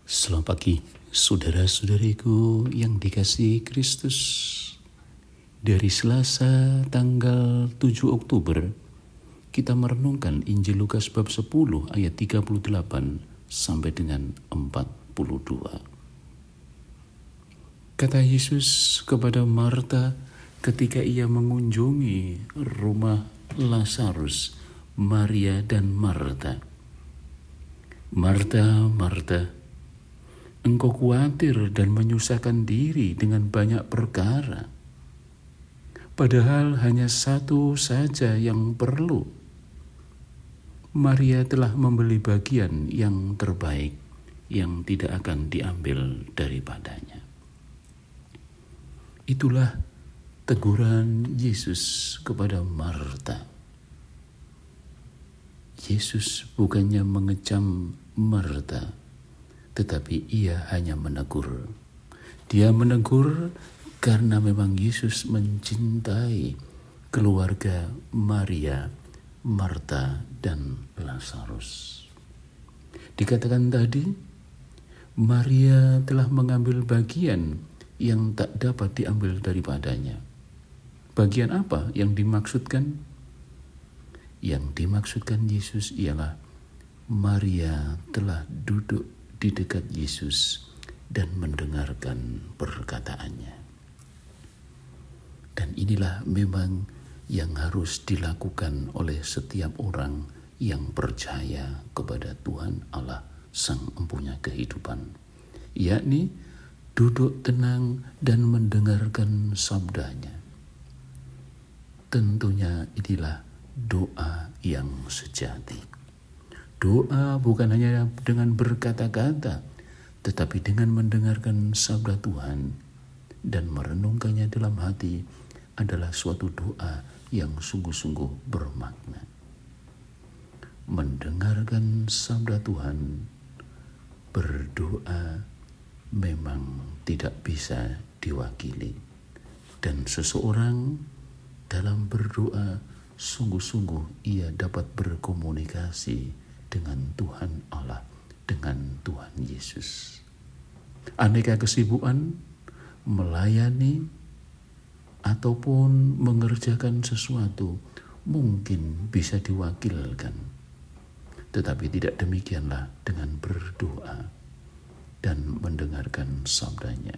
Selamat pagi, saudara-saudariku yang dikasihi Kristus. Dari Selasa tanggal 7 Oktober, kita merenungkan Injil Lukas bab 10 ayat 38 sampai dengan 42. Kata Yesus kepada Marta ketika ia mengunjungi rumah Lazarus, Maria dan Marta. Marta, Marta, engkau khawatir dan menyusahkan diri dengan banyak perkara. Padahal hanya satu saja yang perlu. Maria telah membeli bagian yang terbaik yang tidak akan diambil daripadanya. Itulah teguran Yesus kepada Marta. Yesus bukannya mengecam Marta, tetapi ia hanya menegur. Dia menegur karena memang Yesus mencintai keluarga Maria, Marta, dan Lazarus. Dikatakan tadi, Maria telah mengambil bagian yang tak dapat diambil daripadanya. Bagian apa yang dimaksudkan? Yang dimaksudkan Yesus ialah Maria telah duduk di dekat Yesus dan mendengarkan perkataannya. Dan inilah memang yang harus dilakukan oleh setiap orang yang percaya kepada Tuhan Allah Sang Empunya Kehidupan, yakni duduk tenang dan mendengarkan sabdanya. Tentunya inilah doa yang sejati. Doa bukan hanya dengan berkata-kata, tetapi dengan mendengarkan sabda Tuhan dan merenungkannya dalam hati adalah suatu doa yang sungguh-sungguh bermakna. Mendengarkan sabda Tuhan, berdoa memang tidak bisa diwakili. Dan seseorang dalam berdoa sungguh-sungguh ia dapat berkomunikasi dengan Tuhan Allah, dengan Tuhan Yesus. Aneka kesibukan melayani ataupun mengerjakan sesuatu mungkin bisa diwakilkan, tetapi tidak demikianlah dengan berdoa dan mendengarkan sabdanya.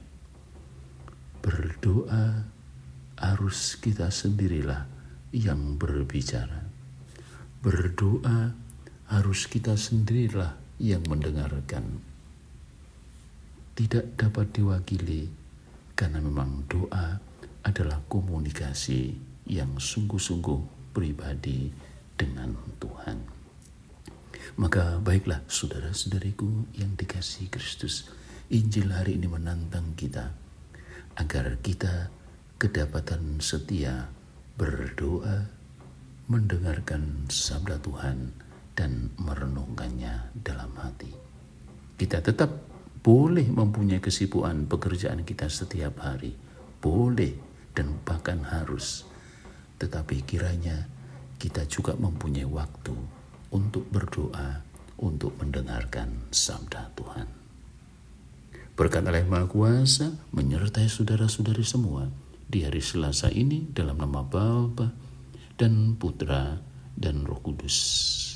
Berdoa harus kita sendirilah yang berbicara. Berdoa harus kita sendirilah yang mendengarkan. Tidak dapat diwakili karena memang doa adalah komunikasi yang sungguh-sungguh pribadi dengan Tuhan. Maka baiklah saudara-saudariku yang dikasihi Kristus, Injil hari ini menantang kita agar kita kedapatan setia berdoa, mendengarkan sabda Tuhan, dan merenungkannya dalam hati. Kita tetap boleh mempunyai kesibukan pekerjaan kita setiap hari, boleh dan bahkan harus. Tetapi kiranya kita juga mempunyai waktu untuk berdoa, untuk mendengarkan sabda Tuhan. Berkat Allah Maha Kuasa menyertai saudara-saudari semua di hari Selasa ini dalam nama Bapa dan Putra dan Roh Kudus.